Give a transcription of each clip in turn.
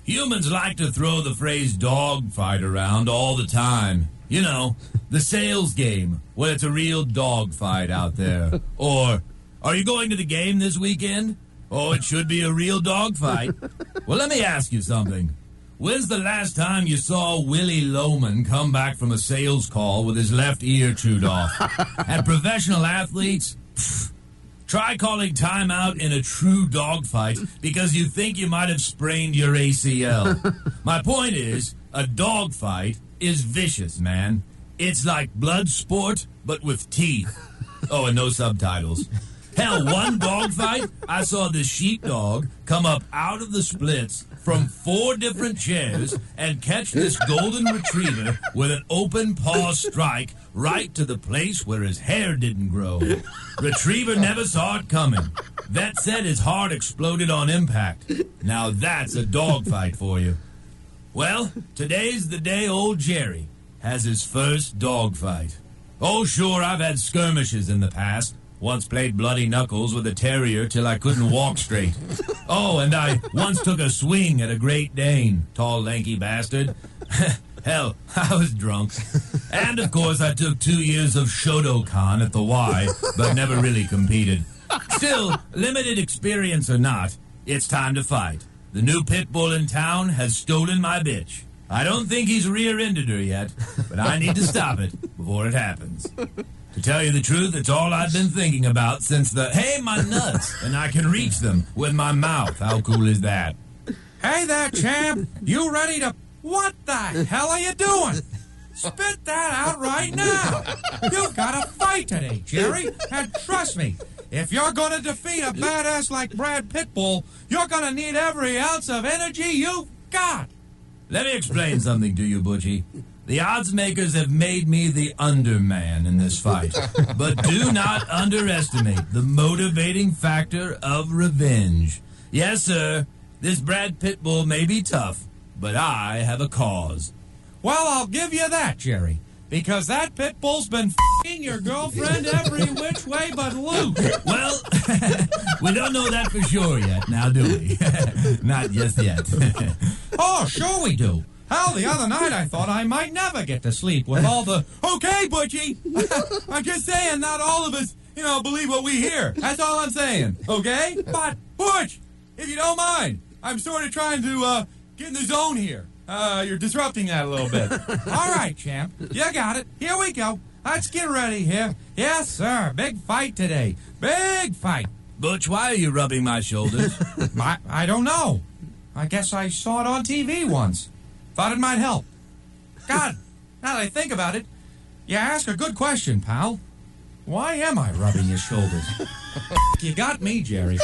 Humans like to throw the phrase dog fight around all the time. You know, the sales game, when it's a real dog fight out there. Or, are you going to the game this weekend? Oh, it should be a real dog fight. Well, let me ask you something. When's the last time you saw Willie Loman come back from a sales call with his left ear chewed off? And professional athletes? Pfft, try calling timeout in a true dogfight because you think you might have sprained your ACL. My point is, a dogfight is vicious, man. It's like blood sport, but with teeth. Oh, and no subtitles. Hell, one dogfight, I saw this sheepdog come up out of the splits from 4 different chairs and catch this golden retriever with an open paw strike right to the place where his hair didn't grow. Retriever never saw it coming. Vet said his heart exploded on impact. Now that's a dogfight for you. Well, today's the day old Jerry has his first dogfight. Oh, sure, I've had skirmishes in the past. Once played bloody knuckles with a terrier till I couldn't walk straight. Oh, and I once took a swing at a Great Dane, tall, lanky bastard. Hell, I was drunk. And, of course, I took 2 years of Shotokan at the Y, but never really competed. Still, limited experience or not, it's time to fight. The new pit bull in town has stolen my bitch. I don't think he's rear-ended her yet, but I need to stop it before it happens. To tell you the truth, it's all I've been thinking about since the, hey, my nuts, and I can reach them with my mouth. How cool is that? Hey there, champ. You ready to... What the hell are you doing? Spit that out right now. You've got to fight today, Jerry. And trust me, if you're going to defeat a badass like Brad Pitbull, you're going to need every ounce of energy you've got. Let me explain something to you, Butchie. The odds makers have made me the underman in this fight. But do not underestimate the motivating factor of revenge. Yes, sir, this Brad Pitbull may be tough, but I have a cause. Well, I'll give you that, Jerry, because that Pitbull's been f***ing your girlfriend every which way but loose. Well, we don't know that for sure yet, now do we? Not just yet. Oh, sure we do. Hell, the other night I thought I might never get to sleep with all the, okay, Butchie, I'm just saying not all of us, believe what we hear. That's all I'm saying, okay? But, Butch, if you don't mind, I'm sort of trying to get in the zone here. You're disrupting that a little bit. All right, champ, you got it. Here we go. Let's get ready here. Yes, sir, big fight today. Big fight. Butch, why are you rubbing my shoulders? I don't know. I guess I saw it on TV once. Thought it might help. God, now that I think about it, you ask a good question, pal. Why am I rubbing your shoulders? You got me, Jerry.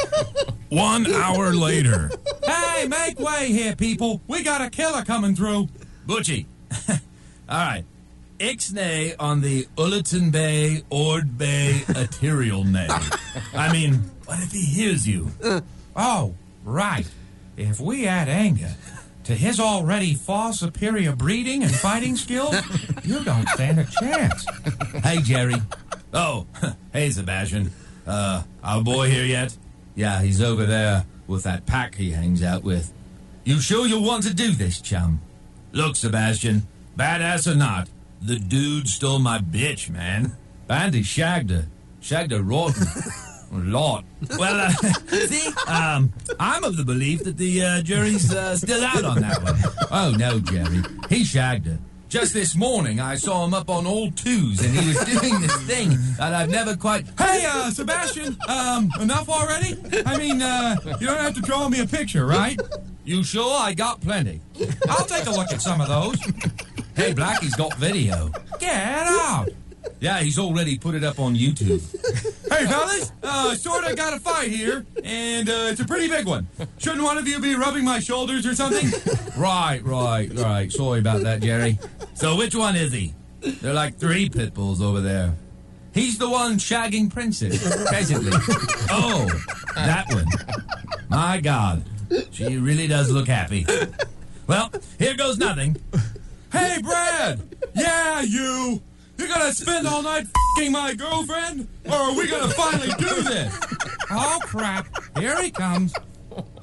1 hour later. Hey, make way here, people. We got a killer coming through. Butchie. All right. Ixnay on the Ullerton Bay, Ord Bay, Arterial Nay. I mean, what if he hears you? Oh, right. If we add anger to his already far superior breeding and fighting skills, you don't stand a chance. Hey, Jerry. Oh, hey, Sebastian. Our boy here yet? Yeah, he's over there with that pack he hangs out with. You sure you want to do this, chum? Look, Sebastian, badass or not, the dude stole my bitch, man. Bandy shagged her. Shagged her rotten. Lot. Well, see, I'm of the belief that the jury's still out on that one. Oh, no, Jerry. He shagged her. Just this morning, I saw him up on all twos, and he was doing this thing that I've never quite... Hey, Sebastian, enough already? I mean, you don't have to draw me a picture, right? You sure? I got plenty. I'll take a look at some of those. Hey, Blackie's got video. Get out. Yeah, he's already put it up on YouTube. Hey, fellas, sort of got a fight here, and it's a pretty big one. Shouldn't one of you be rubbing my shoulders or something? Right. Sorry about that, Jerry. So which one is he? There are like 3 pit bulls over there. He's the one shagging Princess, presently. Oh, that one. My God, she really does look happy. Well, here goes nothing. Hey, Brad! Yeah, you! You're gonna spend all night f***ing my girlfriend? Or are we gonna finally do this? Oh, crap. Here he comes.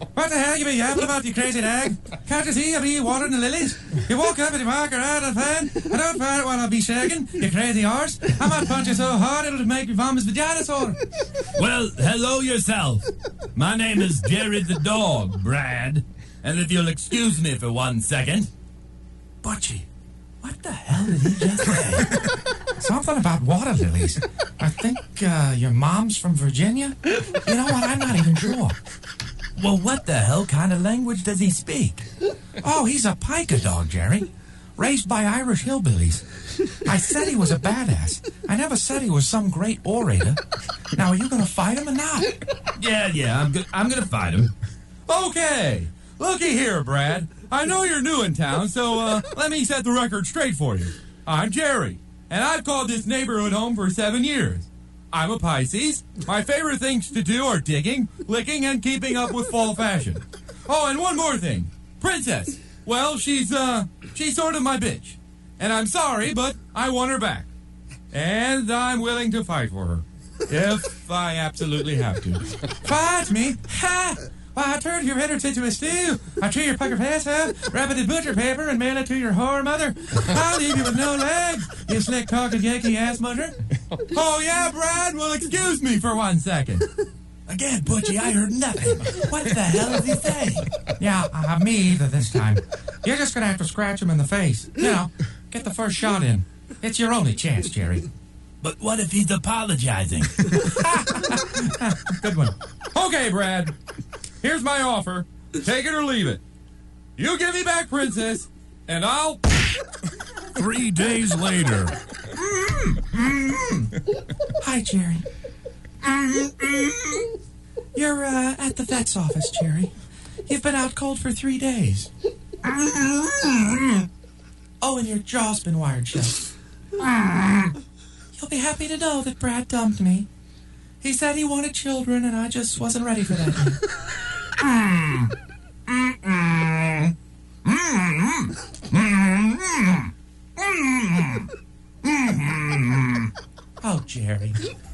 What the hell you be yapping about, you crazy dag? Can't you see I be watering the lilies? You woke up and you walk around and fan. I don't find it while I be shagging, you crazy horse. I might punch you so hard it'll make you vomit vagina sore. Well, hello yourself. My name is Jerry the dog, Brad. And if you'll excuse me for 1 second. Butchie, what the hell did he just say? Something about water lilies. I think your mom's from Virginia? You know what? I'm not even sure. Well, what the hell kind of language does he speak? Oh, he's a piker dog, Jerry. Raised by Irish hillbillies. I said he was a badass. I never said he was some great orator. Now, are you going to fight him or not? Yeah, I'm gonna fight him. Okay. Looky here, Brad. I know you're new in town, so let me set the record straight for you. I'm Jerry, and I've called this neighborhood home for 7 years. I'm a Pisces. My favorite things to do are digging, licking, and keeping up with fall fashion. Oh, and one more thing. Princess. Well, she's sort of my bitch. And I'm sorry, but I want her back. And I'm willing to fight for her. If I absolutely have to. Fight me? Ha! Why, I turned your head into a stew. I chew your pucker face up, wrap it in butcher paper, and mail it to your whore mother. I'll leave you with no legs, you slick-talking Yankee ass mudger. Oh, yeah, Brad? Well, excuse me for 1 second. Again, Butchie, I heard nothing. What the hell is he saying? Yeah, me either this time. You're just going to have to scratch him in the face. You know, get the first shot in. It's your only chance, Jerry. But what if he's apologizing? Good one. Okay, Brad. Here's my offer. Take it or leave it. You give me back Princess, and I'll... 3 days later. Hi, Jerry. You're at the vet's office, Jerry. You've been out cold for 3 days. Oh, and your jaw's been wired shut. You'll be happy to know that Brad dumped me. He said he wanted children, and I just wasn't ready for that yet. Oh, Jerry.